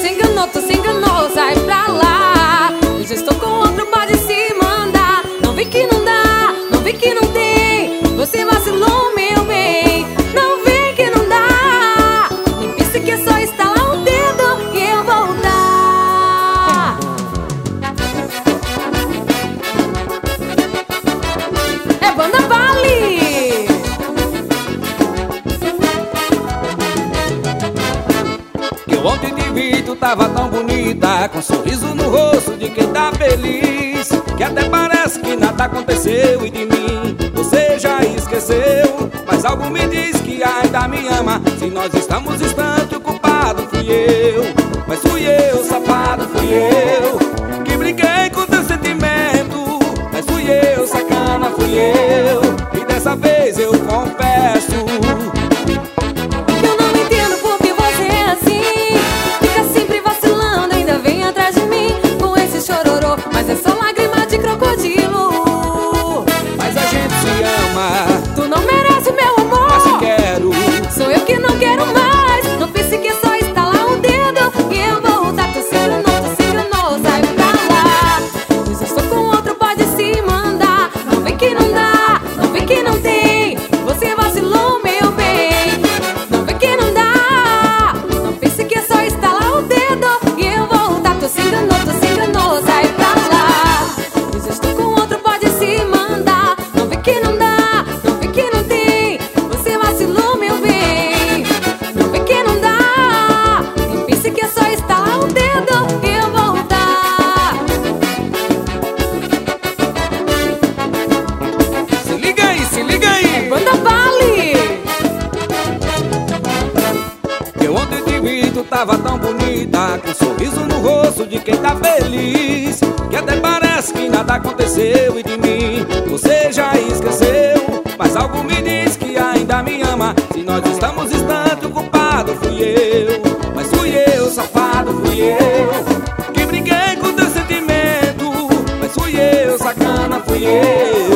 se enganou, sai pra lá. Eu já estou com outro, pode se mandar. Não vi que não dá, não vi que não tem. Você vacilou, meu bem. Não vi que não dá. Nem pense que é só estalar o dedo e eu voltar. É Banda Vale. Eu ontem te vi, tu tava tão bonita, com um sorriso no rosto de quem tá feliz, que até parece que nada aconteceu e de mim você já esqueceu. Mas algo me diz que ainda me ama. Se nós estamos distantes, o culpado fui eu. Mas fui eu, safado, fui eu, que brinquei com teu sentimento. Mas fui eu, sacana, fui eu, e dessa vez eu confesso. Eu não entendo por que você é assim. Fica sempre vacilando, ainda vem atrás de mim com esse chororô. Mas é só lágrima de crocodilo. Mas a gente se ama. Tu não merece meu amor. Mas eu quero. Sou eu que não quero mais. Não pense que é só estalar um dedo e eu voltar. Tu se enganou, sai pra lá. Pois eu estou com outro, pode se mandar. Não vem que não dá, não vem que não tem. Você vacilou, meu bem. Não vem que não dá. Não pense que é só estalar o dedo e eu voltar. Tu se enganou, sai pra lá. Pois eu estou com outro, pode se mandar. Não vem que não dá, não vem que não tem. Você vacilou, meu bem. Não vem que não dá. Nem pense que é só estalar o dedo e eu voltar. Se liga aí, se liga É aí. Banda Vale. Eu ontem te vi, tu tava tão bonita, com um sorriso no rosto de quem tá feliz, que até parece que nada aconteceu e de mim você já esqueceu. Mas algo me diz que ainda me ama. Se nós estamos distantes, o culpado fui eu. Mas fui eu, safado, fui eu, que brinquei com teu sentimento. Mas fui eu, sacana, fui eu,